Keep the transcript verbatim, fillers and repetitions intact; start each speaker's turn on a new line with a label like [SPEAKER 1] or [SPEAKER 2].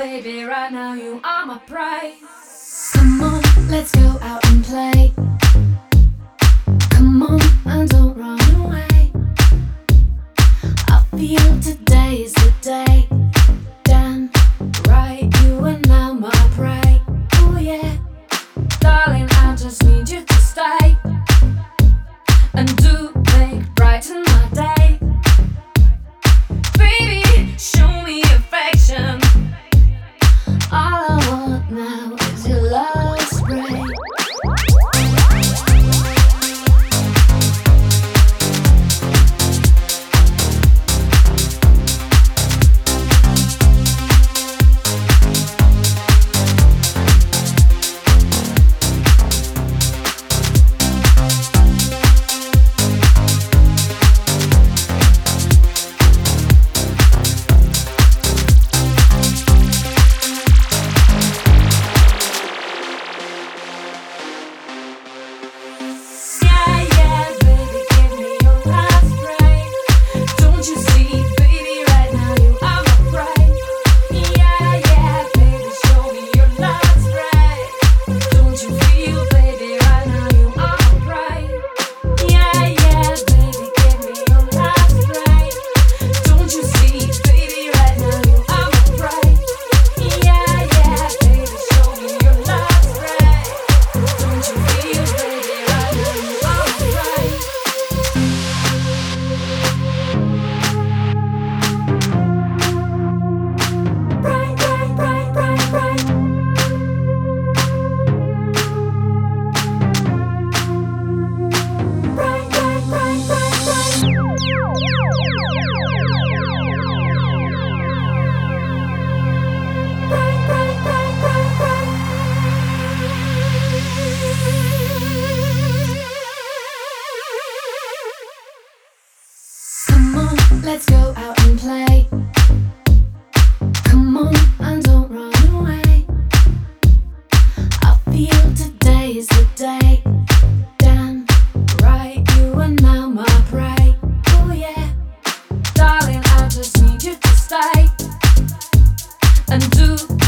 [SPEAKER 1] baby, right now you are my pride.
[SPEAKER 2] Come on, let's go out and play. Come on, and don't run away. I feel today is the day. Damn right, you are now my prey. Oh yeah,
[SPEAKER 1] Darling, I just need you to stay and do make brighten my day. Baby, show me affection.
[SPEAKER 2] all I want now is your love spray. Let's go out and play. Come on, and don't run away. I feel today is the day. Damn right, you are now my prey. Oh yeah,
[SPEAKER 1] darling, I just need you to stay and do